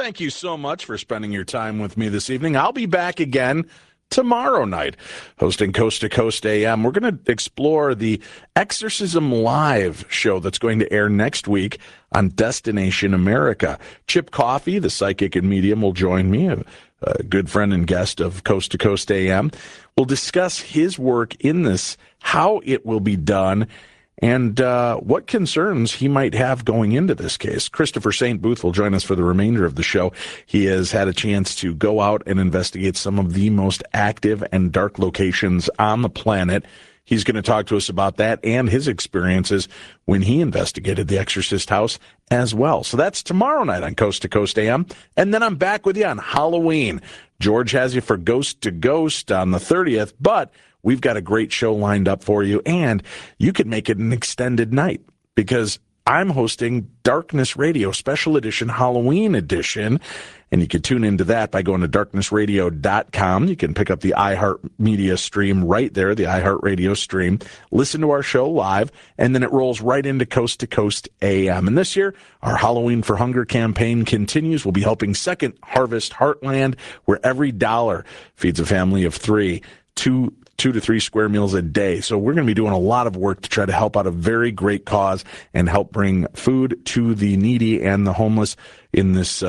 thank you so much for spending your time with me this evening. I'll be back again tomorrow night, hosting Coast to Coast AM. We're going to explore the Exorcism Live show that's going to air next week on Destination America. Chip Coffey, the psychic and medium, will join me, a good friend and guest of Coast to Coast AM. We'll discuss his work in this, how it will be done, and what concerns he might have going into this case. Christopher St. Booth will join us for the remainder of the show. He has had a chance to go out and investigate some of the most active and dark locations on the planet. He's going to talk to us about that and his experiences when he investigated the Exorcist house as well. So that's tomorrow night on Coast to Coast AM. And then I'm back with you on Halloween. George has you for Ghost to Ghost on the 30th, but we've got a great show lined up for you, and you could make it an extended night because I'm hosting Darkness Radio Special Edition Halloween Edition, and you can tune into that by going to darknessradio.com. You can pick up the iHeartMedia stream right there, the iHeartRadio stream, listen to our show live, and then it rolls right into Coast to Coast AM. And this year, our Halloween for Hunger campaign continues. We'll be helping Second Harvest Heartland, where every dollar feeds a family of two to three square meals a day. So we're going to be doing a lot of work to try to help out a very great cause and help bring food to the needy and the homeless in this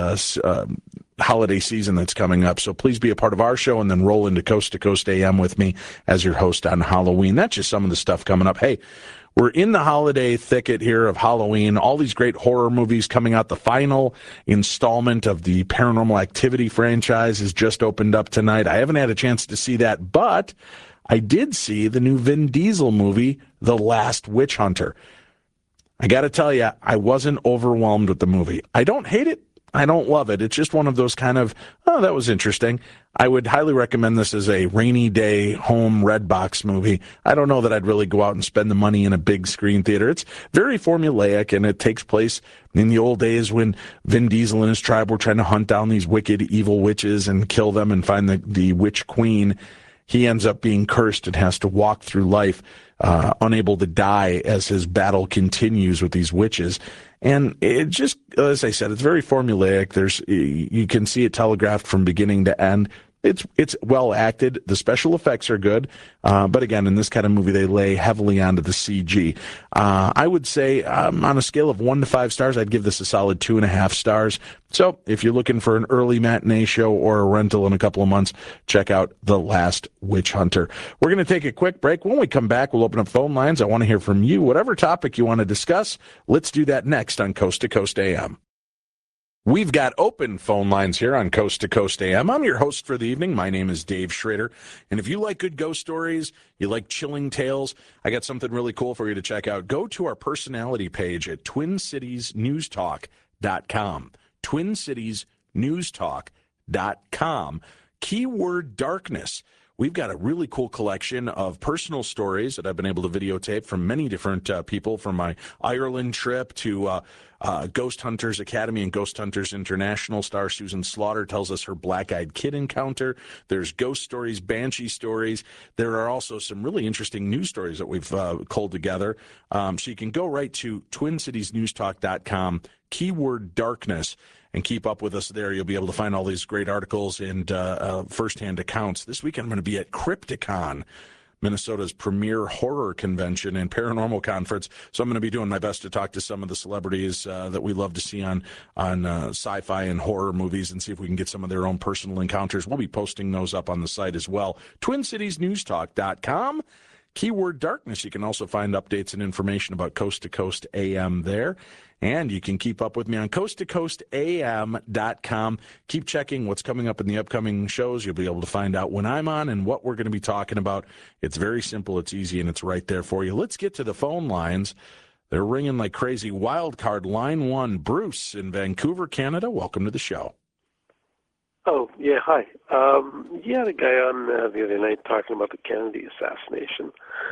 holiday season that's coming up. So please be a part of our show and then roll into Coast to Coast AM with me as your host on Halloween. That's just some of the stuff coming up. Hey, we're in the holiday thicket here of Halloween, all these great horror movies coming out. The final installment of the Paranormal Activity franchise has just opened up tonight. I haven't had a chance to see that, but I did see the new Vin Diesel movie, The Last Witch Hunter. I got to tell you, I wasn't overwhelmed with the movie. I don't hate it. I don't love it. It's just one of those kind of, oh, that was interesting. I would highly recommend this as a rainy day home red box movie. I don't know that I'd really go out and spend the money in a big screen theater. It's very formulaic, and it takes place in the old days when Vin Diesel and his tribe were trying to hunt down these wicked, evil witches and kill them and find the witch queen. He ends up being cursed and has to walk through life unable to die as his battle continues with these witches. And it just, as I said, it's very formulaic. You can see it telegraphed from beginning to end. It's well acted. The special effects are good. But again, in this kind of movie, they lay heavily onto the CG. I would say on a scale of 1 to 5 stars, I'd give this a solid 2.5 stars. So if you're looking for an early matinee show or a rental in a couple of months, check out The Last Witch Hunter. We're going to take a quick break. When we come back, we'll open up phone lines. I want to hear from you. Whatever topic you want to discuss, let's do that next on Coast to Coast AM. We've got open phone lines here on Coast to Coast AM. I'm your host for the evening. My name is Dave Schrader. And if you like good ghost stories, you like chilling tales, I got something really cool for you to check out. Go to our personality page at TwinCitiesNewsTalk.com. TwinCitiesNewsTalk.com. Keyword darkness. We've got a really cool collection of personal stories that I've been able to videotape from many different people, from my Ireland trip to Ghost Hunters Academy and Ghost Hunters International. Star Susan Slaughter tells us her black-eyed kid encounter. There's ghost stories, banshee stories. There are also some really interesting news stories that we've culled together. So you can go right to TwinCitiesNewsTalk.com, keyword darkness, and keep up with us there. You'll be able to find all these great articles and firsthand accounts. This weekend I'm going to be at Crypticon, Minnesota's premier horror convention and paranormal conference. So I'm going to be doing my best to talk to some of the celebrities that we love to see on sci-fi and horror movies and see if we can get some of their own personal encounters. We'll be posting those up on the site as well. TwinCitiesNewsTalk.com. Keyword darkness. You can also find updates and information about Coast to Coast AM there. And you can keep up with me on coasttocoastam.com. Keep checking what's coming up in the upcoming shows. You'll be able to find out when I'm on and what we're going to be talking about. It's very simple, it's easy, and it's right there for you. Let's get to the phone lines. They're ringing like crazy. Wild card, line 1, Bruce in Vancouver, Canada. Welcome to the show. Oh, yeah, hi. You had a guy on the other night talking about the Kennedy assassination.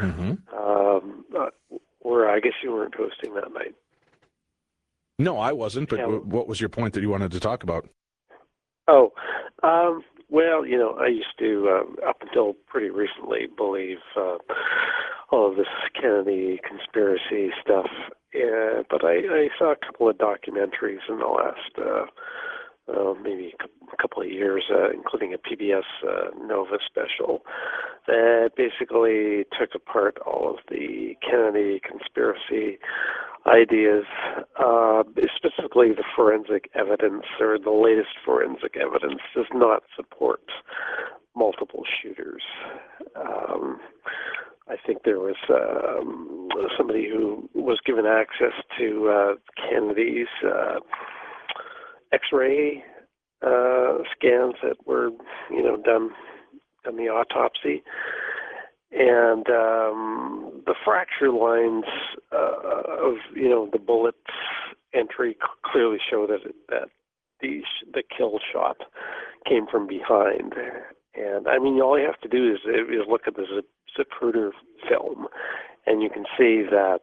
Or I guess you weren't hosting that night. No, I wasn't, but what was your point that you wanted to talk about? Oh, well, you know, I used to, up until pretty recently, believe all of this Kennedy conspiracy stuff, but I saw a couple of documentaries in the last maybe a couple of years, including a PBS Nova special that basically took apart all of the Kennedy conspiracy ideas, specifically the forensic evidence, or the latest forensic evidence does not support multiple shooters. I think there was somebody who was given access to Kennedy's X-ray scans that were, done the autopsy, and the fracture lines of the bullet entry clearly show that the kill shot came from behind. And I mean, all you have to do is look at the Zapruder film, and you can see that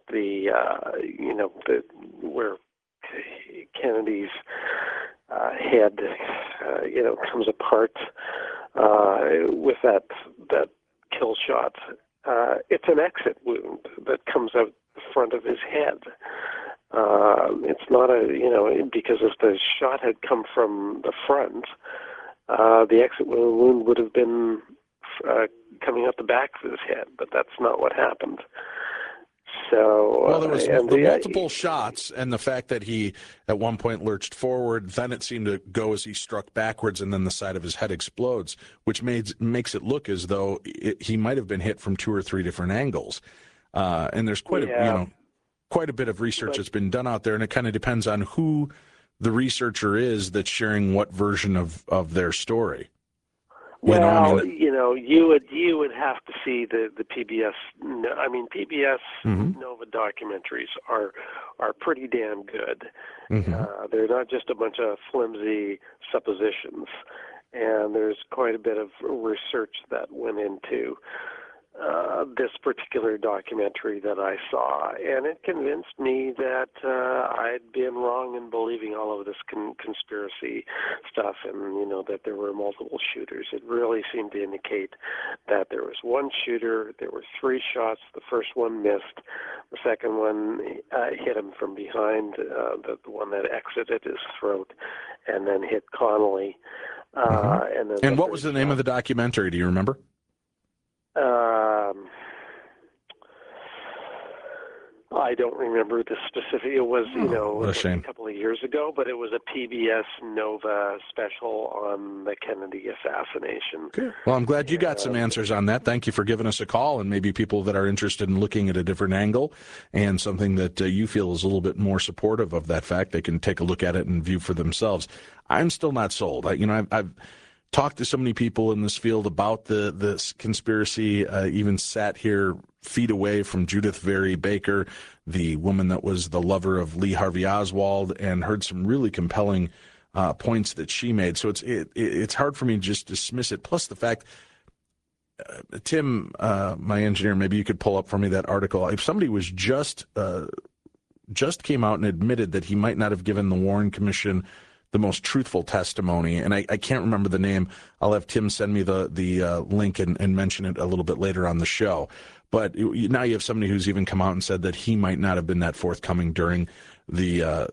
where Kennedy's head comes apart with that kill shot. It's an exit wound that comes out the front of his head. It's not because if the shot had come from the front, the exit wound would have been coming out the back of his head, but that's not what happened. So, well, there was the multiple shots, and the fact that he at one point lurched forward, then it seemed to go as he struck backwards, and then the side of his head explodes, which makes it look as though he might have been hit from 2 or 3 different angles. And there's quite a bit of research that's been done out there, and it kind of depends on who the researcher is that's sharing what version of their story. You would have to see the PBS. I mean, PBS Nova documentaries are pretty damn good. They're not just a bunch of flimsy suppositions, and there's quite a bit of research that went into this particular documentary that I saw, and it convinced me that I'd been wrong in believing all of this conspiracy stuff, and that there were multiple shooters. It really seemed to indicate that there was one shooter. There were 3 shots. The first one missed. The second one hit him from behind, the one that exited his throat, and then hit Connolly. And what was the name of the documentary? Do you remember? I don't remember the specific. It was, a couple of years ago, but it was a PBS Nova special on the Kennedy assassination. Good. Well, I'm glad you got some answers on that. Thank you for giving us a call, and maybe people that are interested in looking at a different angle and something that you feel is a little bit more supportive of that fact, they can take a look at it and view for themselves. I'm still not sold. I've talked to so many people in this field about this conspiracy, even sat here feet away from Judith Vary Baker, the woman that was the lover of Lee Harvey Oswald, and heard some really compelling points that she made. So it's hard for me to just dismiss it. Plus the fact, Tim, my engineer, maybe you could pull up for me that article. If somebody was just came out and admitted that he might not have given the Warren Commission the most truthful testimony, and I can't remember the name. I'll have Tim send me the link and mention it a little bit later on the show. But now you have somebody who's even come out and said that he might not have been that forthcoming during the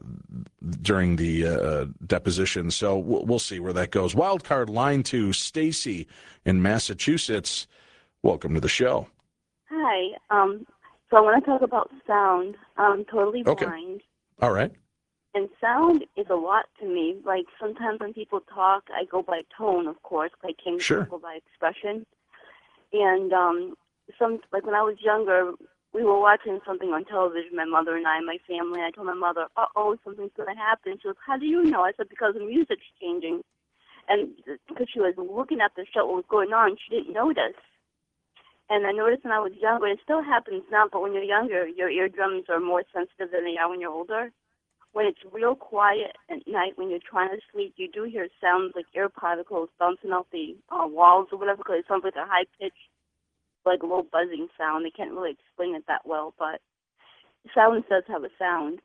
deposition. So we'll see where that goes. Wildcard line 2, Stacy in Massachusetts. Welcome to the show. Hi. So I want to talk about sound. I'm totally blind. All right. And sound is a lot to me. Like, sometimes when people talk, I go by tone, of course. I can't go by expression. And like when I was younger, we were watching something on television, my mother and I, my family. I told my mother, something's going to happen. She goes, how do you know? I said, because the music's changing. And because she was looking at the show, what was going on, she didn't notice. And I noticed when I was younger, it still happens now, but when you're younger, your eardrums are more sensitive than they are when you're older. When it's real quiet at night, when you're trying to sleep, you do hear sounds like air particles bouncing off the walls or whatever, because it sounds like a high-pitched, like a low buzzing sound. They can't really explain it that well, but silence does have a sound.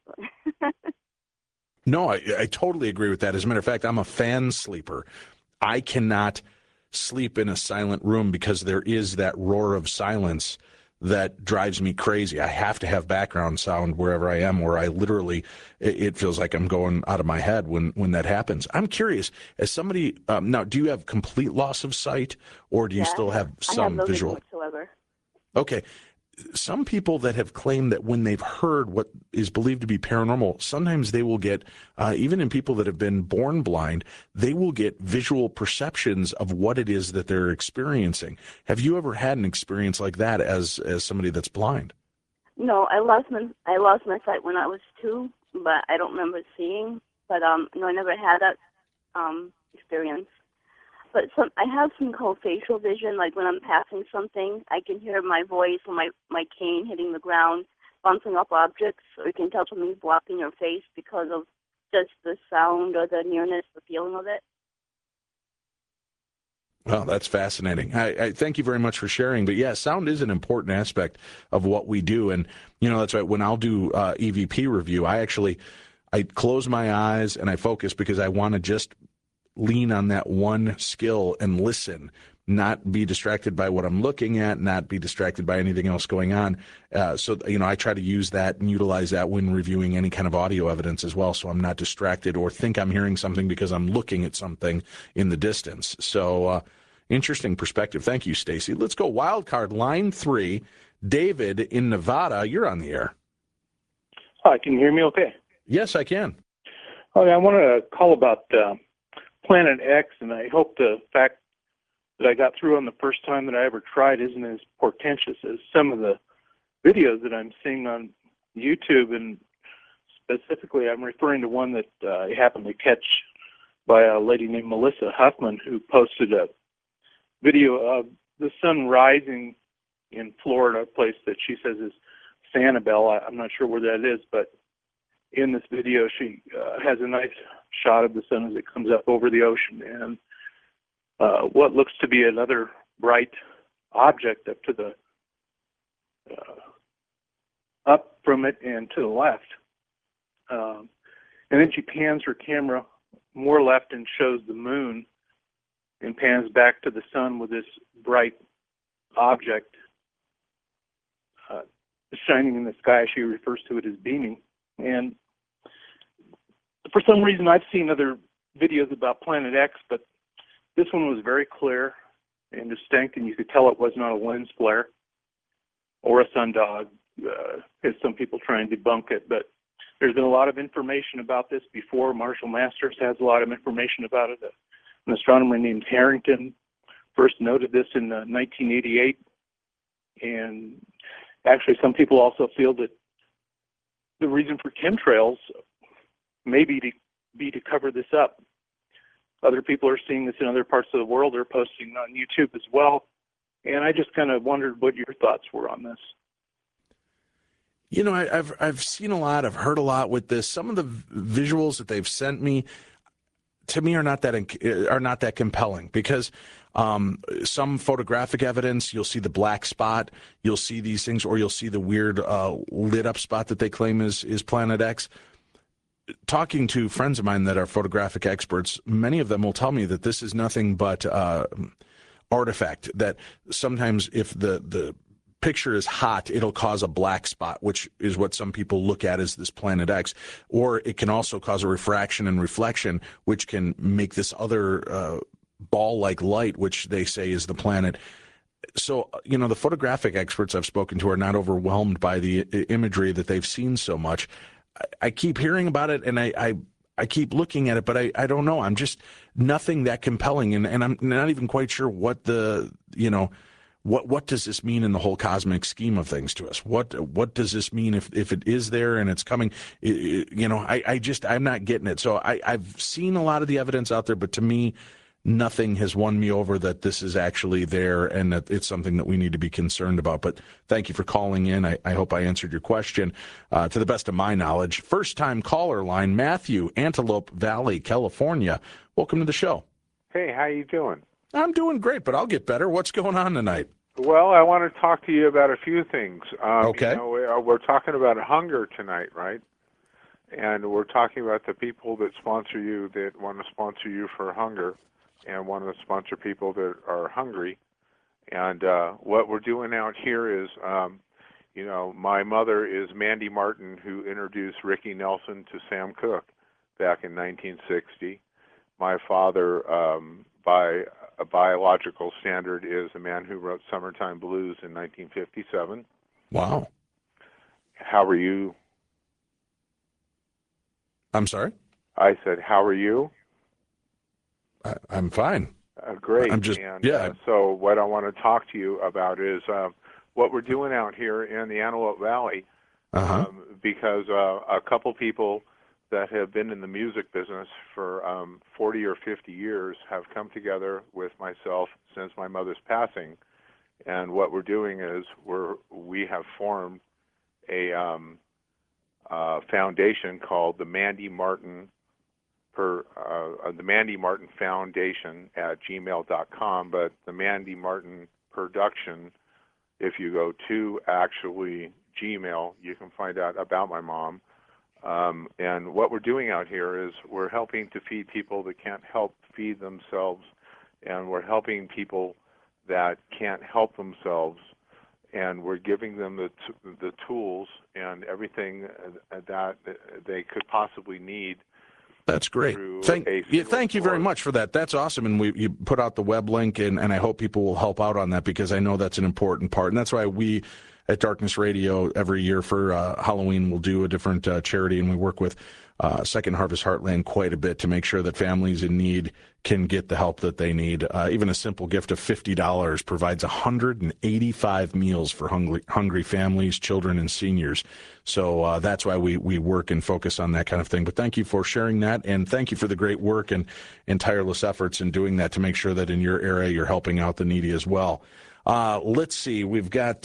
No, I totally agree with that. As a matter of fact, I'm a fan sleeper. I cannot sleep in a silent room because there is that roar of silence that drives me crazy. I have to have background sound wherever I am, or I literally, it feels like I'm going out of my head when that happens. I'm curious, as somebody, now, do you have complete loss of sight, or do you still have some I have no visual? vision whatsoever. Okay. Some people that have claimed that when they've heard what is believed to be paranormal, sometimes they will get, even in people that have been born blind, they will get visual perceptions of what it is that they're experiencing. Have you ever had an experience like that as somebody that's blind? No, I lost my sight when I was 2, but I don't remember seeing. But no, I never had that experience. But I have something called facial vision. Like when I'm passing something, I can hear my voice or my cane hitting the ground, bouncing off objects, or you can tell something's blocking your face because of just the sound or the nearness, the feeling of it. Well, that's fascinating. I thank you very much for sharing. But yeah, sound is an important aspect of what we do. And, that's right. When I'll do EVP review, I close my eyes and I focus because I want to just lean on that one skill and listen, not be distracted by what I'm looking at, not be distracted by anything else going on. So I try to use that and utilize that when reviewing any kind of audio evidence as well, so I'm not distracted or think I'm hearing something because I'm looking at something in the distance. So interesting perspective. Thank you, Stacy. Let's go wild card line 3. David in Nevada, you're on the air. Hi, can you hear me okay? Yes, I can. Okay, I wanted to call about Planet X, and I hope the fact that I got through on the first time that I ever tried isn't as portentous as some of the videos that I'm seeing on YouTube, and specifically I'm referring to one that I happened to catch by a lady named Melissa Huffman, who posted a video of the sun rising in Florida, a place that she says is Sanibel. I'm not sure where that is, but in this video she has a nice shot of the sun as it comes up over the ocean, and what looks to be another bright object up to the up from it and to the left. And then she pans her camera more left and shows the moon, and pans back to the sun with this bright object shining in the sky. She refers to it as beaming. And for some reason, I've seen other videos about Planet X, but this one was very clear and distinct, and you could tell it was not a lens flare or a sundog, as some people try and debunk it. But there's been a lot of information about this before. Marshall Masters has a lot of information about it. An astronomer named Harrington first noted this in 1988. And actually, some people also feel that the reason for chemtrails may be to cover this up. Other people are seeing this in other parts of the world. They're posting on YouTube as well. And I just kind of wondered what your thoughts were on this. I've seen a lot. I've heard a lot with this. Some of the visuals that they've sent me, to me, are not that compelling, because some photographic evidence, you'll see the black spot, you'll see these things, or you'll see the weird lit up spot that they claim is Planet X. Talking to friends of mine that are photographic experts, many of them will tell me that this is nothing but artifact, that sometimes if the picture is hot, it'll cause a black spot, which is what some people look at as this Planet X. Or it can also cause a refraction and reflection, which can make this other ball-like light, which they say is the planet. So, the photographic experts I've spoken to are not overwhelmed by the imagery that they've seen so much. I keep hearing about it, and I keep looking at it, but I don't know. I'm just nothing that compelling, and I'm not even quite sure what what does this mean in the whole cosmic scheme of things to us? What does this mean if it is there and it's coming? I'm not getting it. So I've seen a lot of the evidence out there, but to me, nothing has won me over that this is actually there and that it's something that we need to be concerned about. But thank you for calling in. I hope I answered your question to the best of my knowledge. First-time caller line, Matthew, Antelope Valley, California. Welcome to the show. Hey, how you doing? I'm doing great, but I'll get better. What's going on tonight? Well, I want to talk to you about a few things. Okay. We're talking about hunger tonight, right? And we're talking about the people that sponsor you, that want to sponsor you for hunger, and want to sponsor people that are hungry. And what we're doing out here is, my mother is Mandy Martin, who introduced Ricky Nelson to Sam Cooke back in 1960. My father, by a biological standard, is a man who wrote Summertime Blues in 1957. Wow. How are you? I'm sorry? I said, how are you? I'm fine. Great. I'm just, So what I want to talk to you about is what we're doing out here in the Antelope Valley, because a couple people that have been in the music business for 40 or 50 years have come together with myself since my mother's passing. And what we're doing is we have formed a foundation called the Mandy Martin the Mandy Martin Foundation at gmail.com, but the Mandy Martin Production, if you go to actually Gmail, you can find out about my mom. And what we're doing out here is we're helping to feed people that can't help feed themselves, and we're helping people that can't help themselves, and we're giving them the tools and everything that they could possibly need. That's great. Thank you very much for that. That's awesome. And you put out the web link, and I hope people will help out on that, because I know that's an important part. And that's why we at Darkness Radio every year for Halloween will do a different charity, and we work with Second Harvest Heartland quite a bit to make sure that families in need can get the help that they need. Even a simple gift of $50 provides 185 meals for hungry families, children, and seniors. So that's why we work and focus on that kind of thing. But thank you for sharing that, and thank you for the great work and tireless efforts in doing that to make sure that in your area you're helping out the needy as well. Let's see. We've got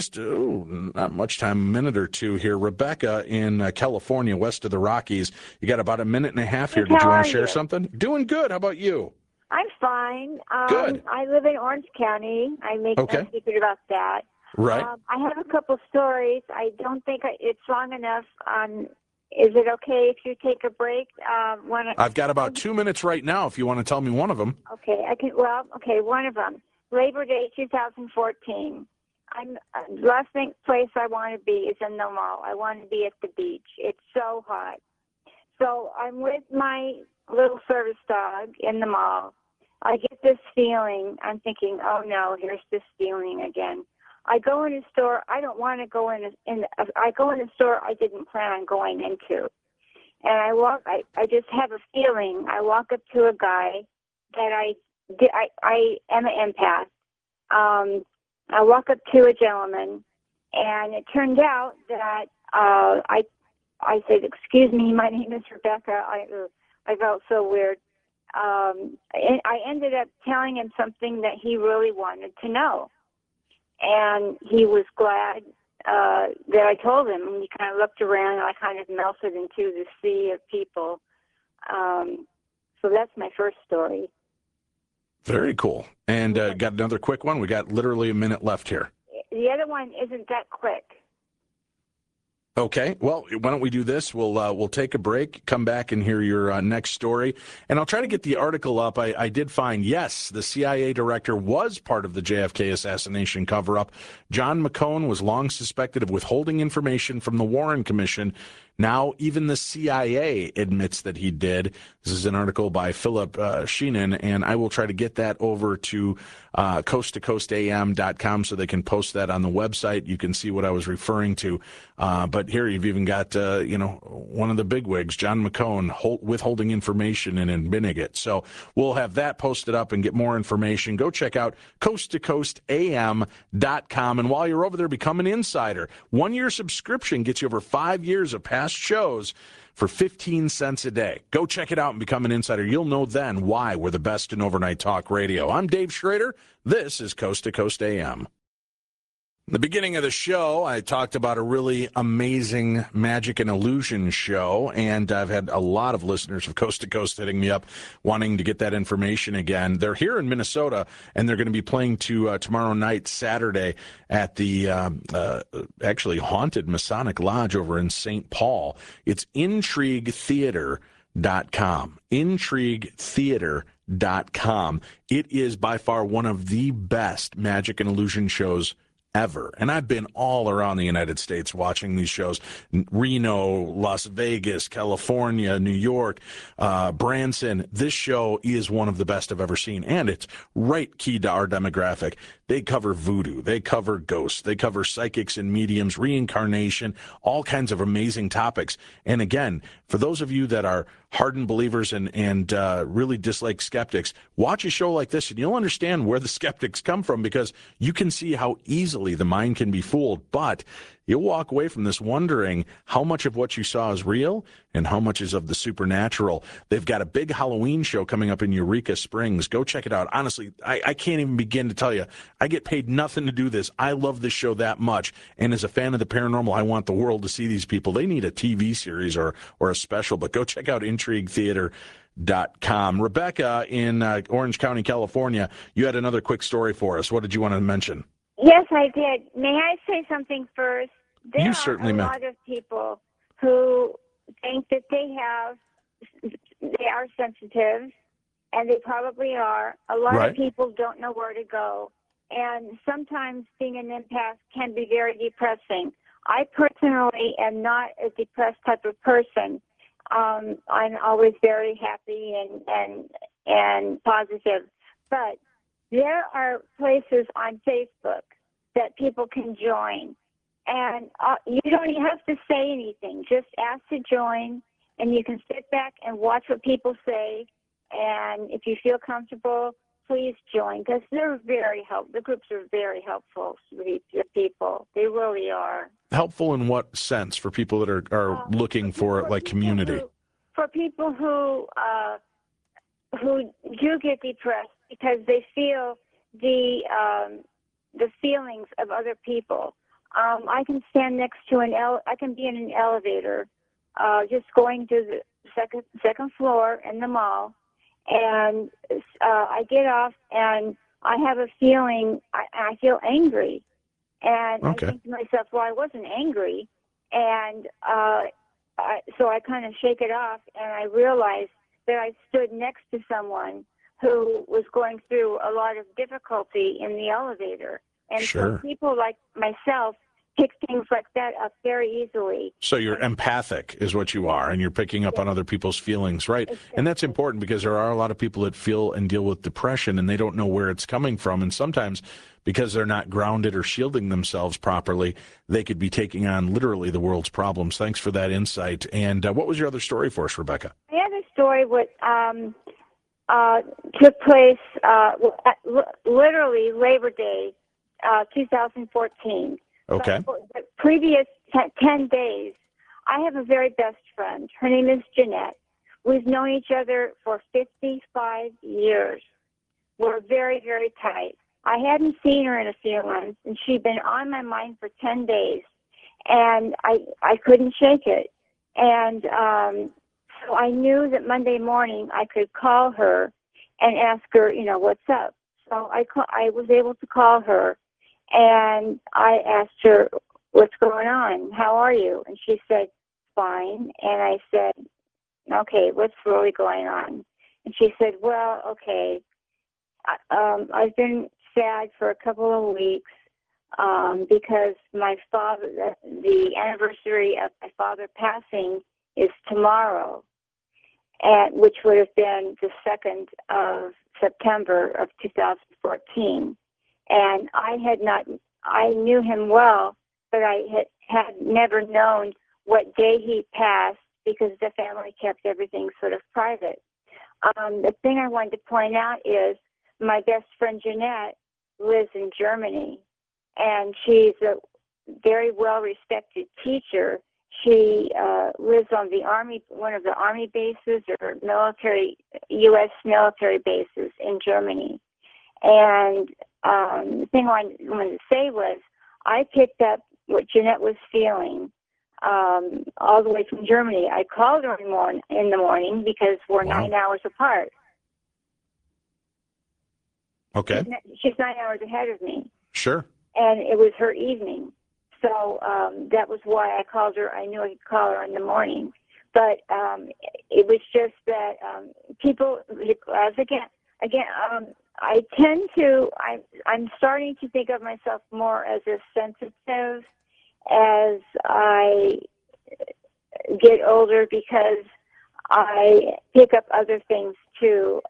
not much time, a minute or two here. Rebecca in California, west of the Rockies. You got about a minute and a half here. Did you want to share something? Doing good. How about you? I'm fine. Good. I live in Orange County. I make no secret about that. Right. I have a couple stories. I don't think it's long enough. Is it okay if you take a break? I've got about 2 minutes right now if you want to tell me one of them. Okay. One of them. Labor Day 2014. Last place I want to be is in the mall. I want to be at the beach. It's so hot. So I'm with my little service dog in the mall. I get this feeling. I'm thinking, oh no, here's this feeling again. I go in a store. I don't want to go in. I go in a store I didn't plan on going into, and I walk. I just have a feeling. I walk up to a guy that I am an empath. I walk up to a gentleman, and it turned out that I said, "Excuse me, my name is Rebecca." I felt so weird. And I ended up telling him something that he really wanted to know, and he was glad that I told him. And he kind of looked around, and I kind of melted into the sea of people. So that's my first story. Very cool. And got another quick one. We got literally a minute left here. The other one isn't that quick. Okay. Well, why don't we do this? We'll take a break, come back and hear your next story. And I'll try to get the article up. I did find, yes, the CIA director was part of the JFK assassination cover-up. John McCone was long suspected of withholding information from the Warren Commission. Now, even the CIA admits that he did. This is an article by Philip Sheenan, and I will try to get that over to coasttocoastam.com so they can post that on the website. You can see what I was referring to. But here you've even got, one of the bigwigs, John McCone, withholding information and admitting it. So we'll have that posted up and get more information. Go check out coasttocoastam.com. And while you're over there, become an insider. 1-year subscription gets you over 5 years of past shows for 15 cents a day. Go check it out and become an insider. You'll know then why we're the best in overnight talk radio. I'm Dave Schrader. This is Coast to Coast AM. The beginning of the show, I talked about a really amazing magic and illusion show, and I've had a lot of listeners of Coast to Coast hitting me up wanting to get that information again. They're here in Minnesota, and they're going to be playing tomorrow night, Saturday, at the actually haunted Masonic Lodge over in St. Paul. It's IntrigueTheater.com. IntrigueTheater.com. thetheater.com. It is by far one of the best magic and illusion shows ever. And I've been all around the United States watching these shows. Reno, Las Vegas, California, New York, Branson. This show is one of the best I've ever seen. And it's right key to our demographic. They cover voodoo. They cover ghosts. They cover psychics and mediums, reincarnation, all kinds of amazing topics. And again, for those of you that are hardened believers and really dislike skeptics, watch a show like this and you'll understand where the skeptics come from, because you can see how easily the mind can be fooled. But you'll walk away from this wondering how much of what you saw is real and how much is of the supernatural. They've got a big Halloween show coming up in Eureka Springs. Go check it out. Honestly, I can't even begin to tell you. I get paid nothing to do this. I love this show that much. And as a fan of the paranormal, I want the world to see these people. They need a TV series or a special, but go check out IntrigueTheater.com. Rebecca in Orange County, California, you had another quick story for us. What did you want to mention? Yes, I did. May I say something first? There certainly are a may. lot of people who think that they are sensitive, and they probably are. A lot of people don't know where to go. And sometimes being an empath can be very depressing. I personally am not a depressed type of person. I'm always very happy and positive. But there are places on Facebook that people can join. And you don't even have to say anything. Just ask to join, and you can sit back and watch what people say. And if you feel comfortable, please join, because they're very helpful. The groups are very helpful to the people. They really are. Helpful in what sense for people that are looking for like community? For people who do get depressed because they feel the feelings of other people. I can stand next to I can be in an elevator, just going to the second floor in the mall, and I get off and I have a feeling. I feel angry, and I think to myself, well, I wasn't angry, and so I kind of shake it off, and I realize that I stood next to someone who was going through a lot of difficulty in the elevator. And so people like myself pick things like that up very easily. So you're empathic is what you are, and you're picking up on other people's feelings, right? Exactly. And that's important because there are a lot of people that feel and deal with depression, and they don't know where it's coming from. And sometimes because they're not grounded or shielding themselves properly, they could be taking on literally the world's problems. Thanks for that insight. And what was your other story for us, Rebecca? My other story took place literally Labor Day, 2014. Okay. But for the previous 10 days, I have a very best friend. Her name is Jeanette. We've known each other for 55 years. We're very, very tight. I hadn't seen her in a few months, and she'd been on my mind for 10 days, and I couldn't shake it. And so I knew that Monday morning I could call her and ask her, what's up. So I was able to call her, and I asked her, what's going on? How are you? And she said, fine. And I said, okay, what's really going on? And she said, well, okay, I've been sad for a couple of weeks because my father, the anniversary of my father passing is tomorrow, which would have been the 2nd of September of 2014. And I knew him well, but I had never known what day he passed because the family kept everything sort of private. The thing I wanted to point out is my best friend Jeanette lives in Germany, and she's a very well-respected teacher. She lives on one of the Army bases or U.S. military bases in Germany. And the thing I wanted to say was I picked up what Jeanette was feeling all the way from Germany. I called her in the morning because we're 9 hours apart. Okay. She's 9 hours ahead of me. Sure. And it was her evening. So that was why I called her. I knew I could call her in the morning. But it was just that people, again, I tend to. I'm starting to think of myself more as a sensitive as I get older because I pick up other things too.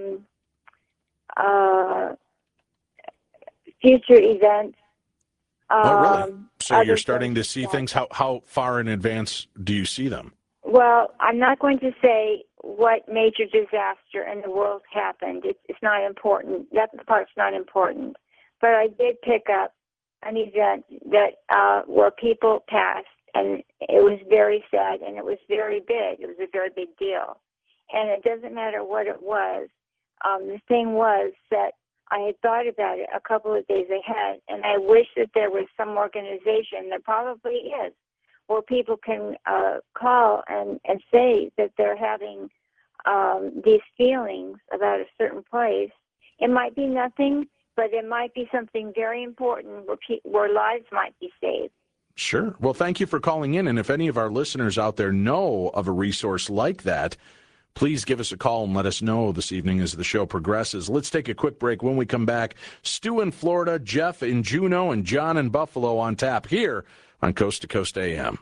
Future events. Oh, really? So you're starting to things see like things. How far in advance do you see them? Well, I'm not going to say what major disaster in the world happened. It's not important. That part's not important. But I did pick up an event that where people passed, and it was very sad, and it was very big. It was a very big deal. And it doesn't matter what it was. The thing was that I had thought about it a couple of days ahead, and I wish that there was some organization, there probably is, where people can call and say that they're having these feelings about a certain place. It might be nothing, but it might be something very important where lives might be saved. Sure. Well, thank you for calling in. And if any of our listeners out there know of a resource like that, please give us a call and let us know this evening as the show progresses. Let's take a quick break. When we come back, Stu in Florida, Jeff in Juneau, and John in Buffalo on tap here on Coast to Coast AM.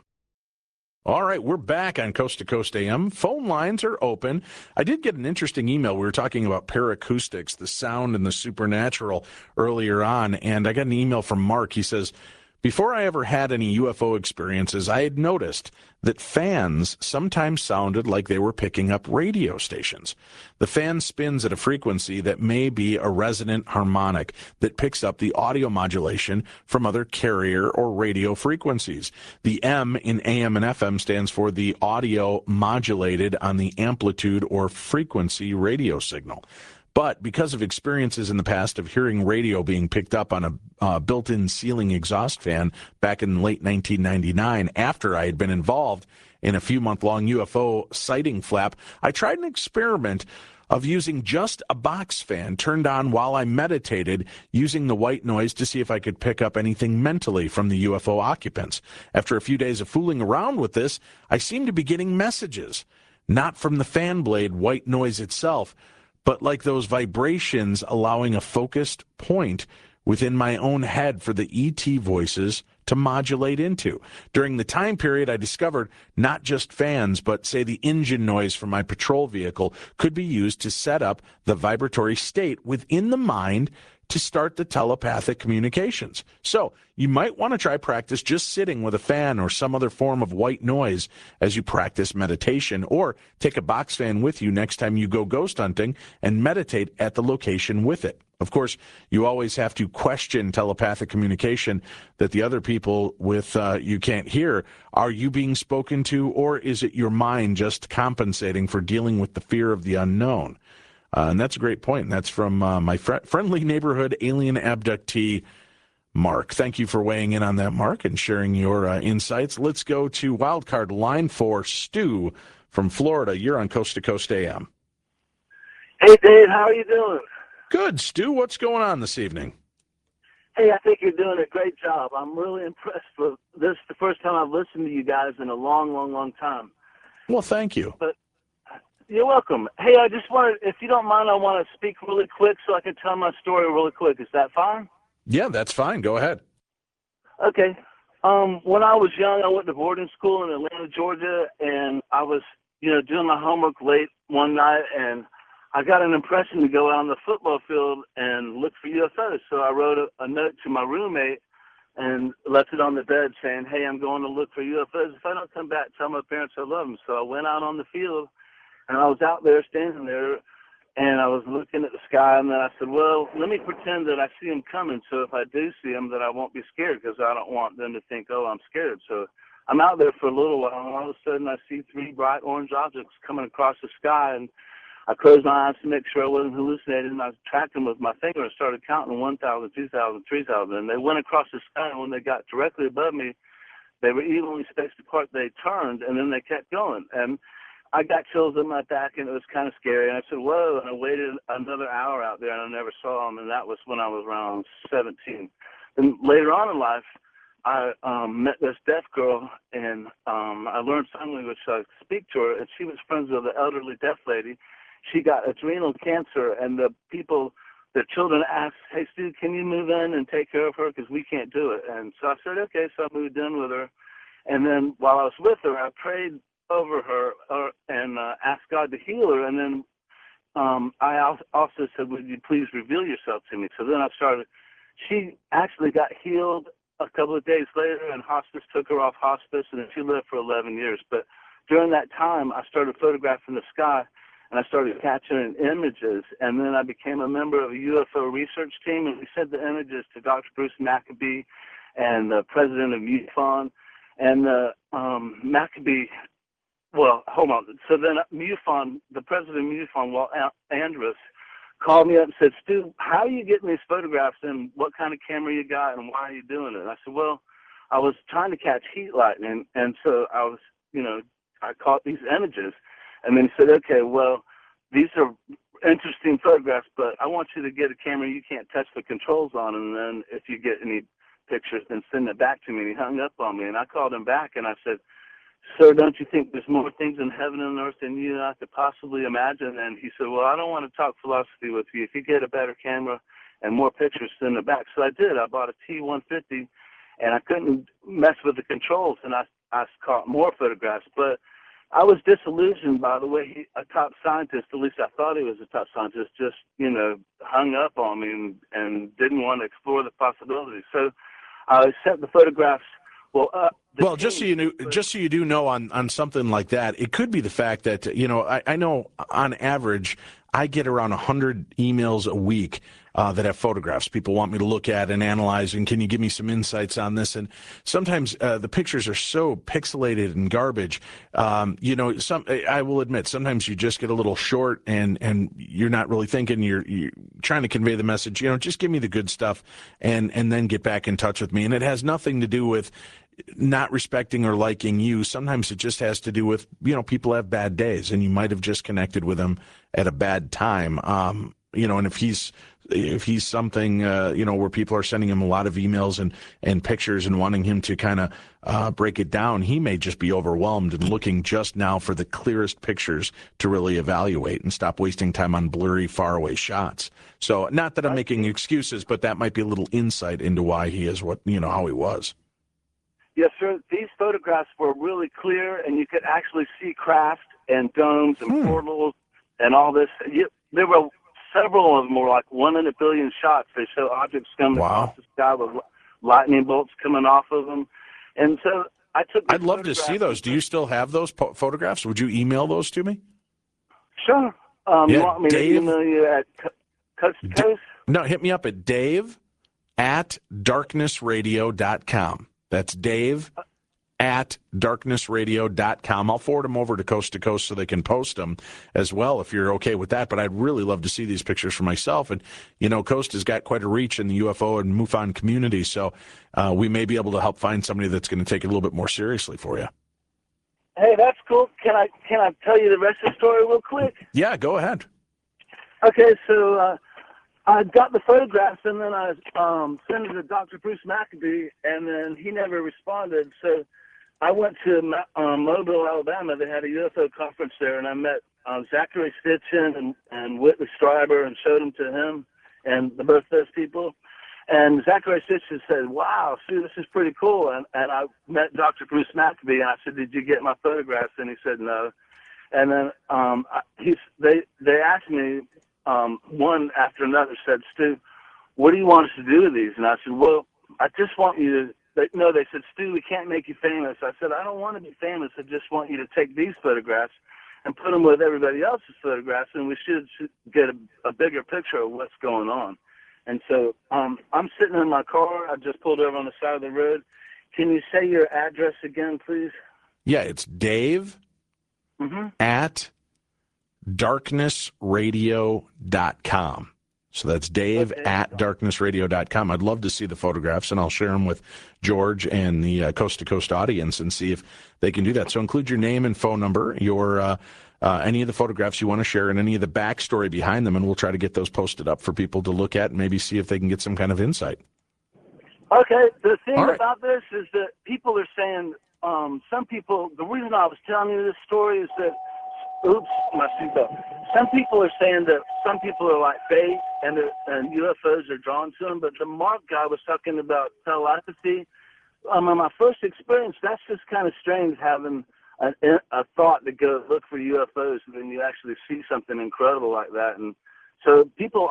All right, we're back on Coast to Coast AM. Phone lines are open. I did get an interesting email. We were talking about paracoustics, the sound and the supernatural earlier on, and I got an email from Mark. He says, before I ever had any UFO experiences, I had noticed that fans sometimes sounded like they were picking up radio stations. The fan spins at a frequency that may be a resonant harmonic that picks up the audio modulation from other carrier or radio frequencies. The M in AM and FM stands for the audio modulated on the amplitude or frequency radio signal. But because of experiences in the past of hearing radio being picked up on a built-in ceiling exhaust fan back in late 1999, after I had been involved in a few-month-long UFO sighting flap, I tried an experiment of using just a box fan turned on while I meditated, using the white noise to see if I could pick up anything mentally from the UFO occupants. After a few days of fooling around with this, I seemed to be getting messages, not from the fan blade white noise itself, but like those vibrations allowing a focused point within my own head for the ET voices to modulate into. During the time period, I discovered not just fans, but say the engine noise from my patrol vehicle could be used to set up the vibratory state within the mind to start the telepathic communications. So you might want to try practice just sitting with a fan or some other form of white noise as you practice meditation, or take a box fan with you next time you go ghost hunting and meditate at the location with it. Of course, you always have to question telepathic communication that the other people with you can't hear. Are you being spoken to, or is it your mind just compensating for dealing with the fear of the unknown? And that's a great point. And that's from my friendly neighborhood alien abductee, Mark. Thank you for weighing in on that, Mark, and sharing your insights. Let's go to wildcard line 4, Stu from Florida. You're on Coast to Coast AM. Hey, Dave, how are you doing? Good, Stu. What's going on this evening? Hey, I think you're doing a great job. I'm really impressed with this. The first time I've listened to you guys in a long, long, long time. Well, thank you. But you're welcome. Hey, I just wanted, if you don't mind, I want to speak really quick so I can tell my story really quick. Is that fine? Yeah, that's fine. Go ahead. Okay. When I was young, I went to boarding school in Atlanta, Georgia, and I was, doing my homework late one night, and I got an impression to go out on the football field and look for UFOs. So I wrote a note to my roommate and left it on the bed saying, hey, I'm going to look for UFOs. If I don't come back, tell my parents I love them. So I went out on the field, and I was out there standing there, and I was looking at the sky, and then I said, well, let me pretend that I see them coming, so if I do see them, that I won't be scared, because I don't want them to think, oh, I'm scared. So I'm out there for a little while, and all of a sudden I see 3 bright orange objects coming across the sky, and I closed my eyes to make sure I wasn't hallucinating, and I tracked them with my finger and started counting 1,000, 2,000, 3,000, and they went across the sky, and when they got directly above me, they were evenly spaced apart. They turned, and then they kept going, and I got chills in my back, and it was kind of scary. And I said, whoa, and I waited another hour out there, and I never saw them, and that was when I was around 17. And later on in life, I met this deaf girl, and I learned sign language, so I could speak to her, and she was friends with an elderly deaf lady, she got adrenal cancer, and the children asked, "Hey, Stu, can you move in and take care of her, because we can't do it?" And so I said, "Okay." So I moved in with her, and then while I was with her, I prayed over her and asked God to heal her. And then I also said, "Would you please reveal yourself to me?" So then I started. She actually got healed a couple of days later, and hospice took her off hospice, and she lived for 11 years. But during that time, I started photographing the sky, and I started capturing images. And then I became a member of a UFO research team, and we sent the images to Dr. Bruce Maccabee and the president of MUFON. And Maccabee, well, hold on. So then MUFON, the president of MUFON, Walt Andrus, called me up and said, "Stu, how are you getting these photographs, and what kind of camera you got, and why are you doing it?" And I said, "Well, I was trying to catch heat lightning, and so I was, I caught these images." And then he said, "Okay, well, these are interesting photographs, but I want you to get a camera you can't touch the controls on, and then if you get any pictures, then send it back to me." And he hung up on me, and I called him back, and I said, "Sir, don't you think there's more things in heaven and earth than you and I could possibly imagine?" And he said, "Well, I don't want to talk philosophy with you. If you get a better camera and more pictures, send it back." So I did. I bought a T150, and I couldn't mess with the controls, and I caught more photographs. But I was disillusioned by the way a top scientist, at least I thought he was a top scientist, just, hung up on me and didn't want to explore the possibilities. So I sent the photographs. Well, just so you do know, on something like that, it could be the fact that, I know on average I get around 100 emails a week that have photographs. People want me to look at and analyze, and can you give me some insights on this? And sometimes the pictures are so pixelated and garbage. I will admit, sometimes you just get a little short, and you're not really thinking. You're trying to convey the message. Just give me the good stuff, and then get back in touch with me. And it has nothing to do with not respecting or liking you. Sometimes it just has to do with, people have bad days, and you might have just connected with them at a bad time. And if he's something, where people are sending him a lot of emails and pictures and wanting him to kind of break it down, he may just be overwhelmed and looking just now for the clearest pictures to really evaluate, and stop wasting time on blurry, faraway shots. So not that I'm making excuses, but that might be a little insight into why he is how he was. Yes, sir. These photographs were really clear, and you could actually see craft and domes and portals and all this. There were several of them were like 1 in a billion shots. They show objects coming across the sky with lightning bolts coming off of them. And so I took. I'd love to see those. Do you still have those photographs? Would you email those to me? Sure. You want me to email you at Coast to Coast? No, hit me up at Dave@darknessradio.com. That's Dave@darknessradio.com. I'll forward them over to Coast so they can post them as well, if you're okay with that. But I'd really love to see these pictures for myself. And, Coast has got quite a reach in the UFO and MUFON community, so we may be able to help find somebody that's going to take it a little bit more seriously for you. Hey, that's cool. Can I tell you the rest of the story real quick? Yeah, go ahead. Okay, so I got the photographs, and then I sent it to Dr. Bruce Maccabee, and then he never responded. So I went to Mobile, Alabama. They had a UFO conference there, and I met Zachary Stitchin and Whitley Strieber, and showed them to him and both those people. And Zachary Stitchin said, "Wow, Stu, this is pretty cool." And I met Dr. Bruce Maccabee, and I said, "Did you get my photographs?" And he said, "No." And then they asked me, one after another, said, "Stu, what do you want us to do with these?" And I said, "Well, I just want you to." They said, "Stu, we can't make you famous." I said, "I don't want to be famous. I just want you to take these photographs and put them with everybody else's photographs, and we should get a bigger picture of what's going on." And so I'm sitting in my car. I just pulled over on the side of the road. Can you say your address again, please? Yeah, it's Dave at darknessradio.com. So that's Dave at darknessradio.com. I'd love to see the photographs, and I'll share them with George and the Coast to Coast audience and see if they can do that. So include your name and phone number, your any of the photographs you want to share, and any of the backstory behind them, and we'll try to get those posted up for people to look at and maybe see if they can get some kind of insight. Okay. The thing about this is that people are saying, some people, the reason I was telling you this story is that oops, my seatbelt. Some people are saying that some people are like fake and UFOs are drawn to them, but the Mark guy was talking about telepathy. In my first experience, that's just kind of strange having a thought to go look for UFOs and then you actually see something incredible like that. And so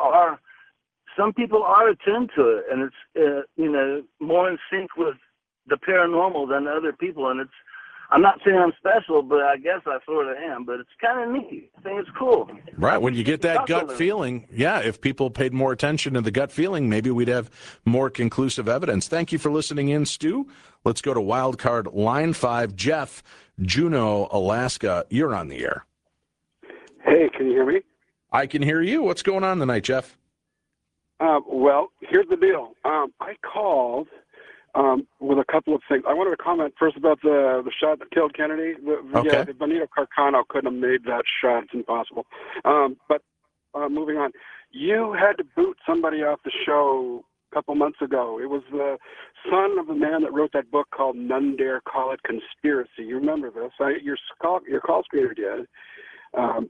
some people are attuned to it, and it's more in sync with the paranormal than other people. And I'm not saying I'm special, but I guess I sort of am. But it's kind of neat. I think it's cool. Right. When you get that gut feeling, if people paid more attention to the gut feeling, maybe we'd have more conclusive evidence. Thank you for listening in, Stu. Let's go to wildcard line 5. Jeff, Juneau, Alaska. You're on the air. Hey, can you hear me? I can hear you. What's going on tonight, Jeff? Well, here's the deal. I called with a couple of things. I wanted to comment first about the shot that killed Kennedy. Benito Carcano couldn't have made that shot. It's impossible. But moving on, you had to boot somebody off the show a couple months ago. It was the son of the man that wrote that book called None Dare Call It Conspiracy. You remember this? Your call screener did. Are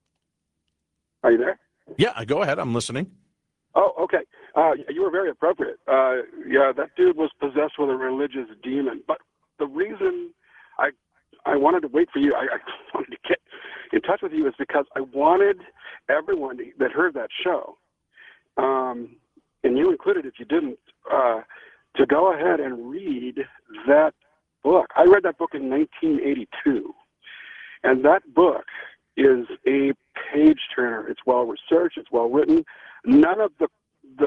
you there? Yeah, go ahead. I'm listening. Oh, okay. You were very appropriate. That dude was possessed with a religious demon. But the reason I wanted to wait for you, I wanted to get in touch with you is because I wanted everyone that heard that show, and you included if you didn't, to go ahead and read that book. I read that book in 1982, and that book is a page turner. It's well researched. It's well written. None of the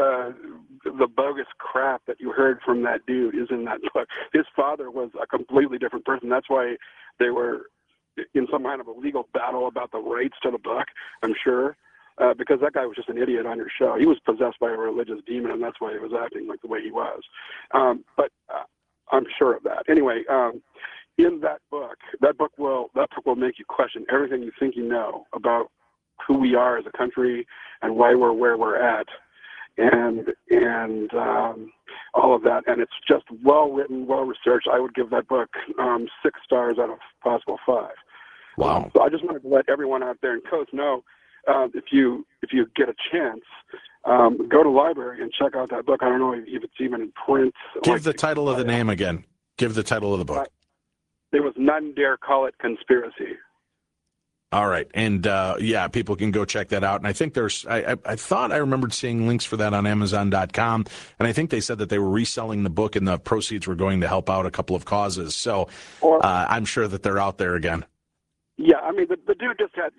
bogus crap that you heard from that dude is in that book. His father was a completely different person. That's why they were in some kind of a legal battle about the rights to the book, I'm sure, because that guy was just an idiot on your show. He was possessed by a religious demon, and that's why he was acting like the way he was. But I'm sure of that. Anyway, in that book will make you question everything you think you know about who we are as a country and why we're where we're at, and all of that. And it's just well written, well researched. I would give that book 6 stars out of possible 5. Wow. So I just wanted to let everyone out there in Coast know, if you get a chance, go to the library and check out that book. I don't know if it's even in print. Give the title of the name again. Give the title of the book. It was None Dare Call It Conspiracy. All right. And, people can go check that out. And I think I thought I remembered seeing links for that on Amazon.com. And I think they said that they were reselling the book and the proceeds were going to help out a couple of causes. So I'm sure that they're out there again. Yeah. I mean, the dude just had,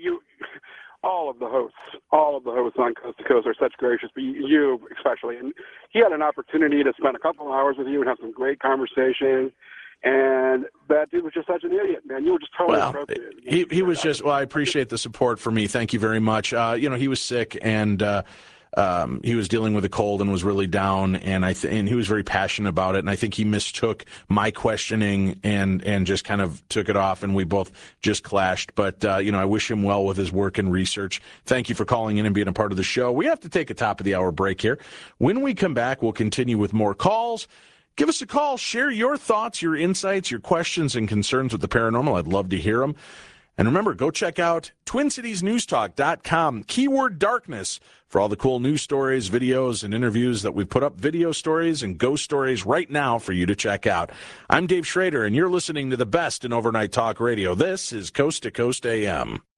all of the hosts on Coast to Coast are such gracious, but you especially. And he had an opportunity to spend a couple of hours with you and have some great conversation. And that dude was just such an idiot, man. You were just totally appropriate. He was just, I appreciate the support for me. Thank you very much. He was sick and he was dealing with a cold and was really down, and and he was very passionate about it. And I think he mistook my questioning and just kind of took it off, and we both just clashed. But, I wish him well with his work and research. Thank you for calling in and being a part of the show. We have to take a top of the hour break here. When we come back, we'll continue with more calls. Give us a call. Share your thoughts, your insights, your questions and concerns with the paranormal. I'd love to hear them. And remember, go check out TwinCitiesNewsTalk.com, keyword darkness, for all the cool news stories, videos, and interviews that we put up, video stories and ghost stories right now for you to check out. I'm Dave Schrader, and you're listening to the best in overnight talk radio. This is Coast to Coast AM.